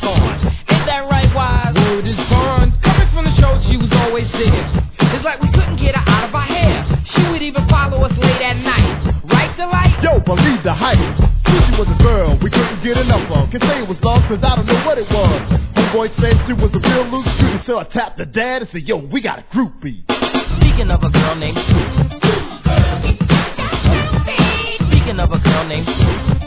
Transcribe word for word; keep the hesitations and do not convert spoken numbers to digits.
on. Ain't that right, Wise? Word is bond. Coming from the show, she was always there. It's like we couldn't get her out of our hair. She would even follow us late at night. Right, Delight? Yo, believe the hype. Sushi was a girl we couldn't get enough of. Can say it was love, cause I don't know what it was. Homeboy said she was a real loose cutie, so I tapped the dad and said, yo, we got a groupie. Speaking of a girl named Speaking of a girl named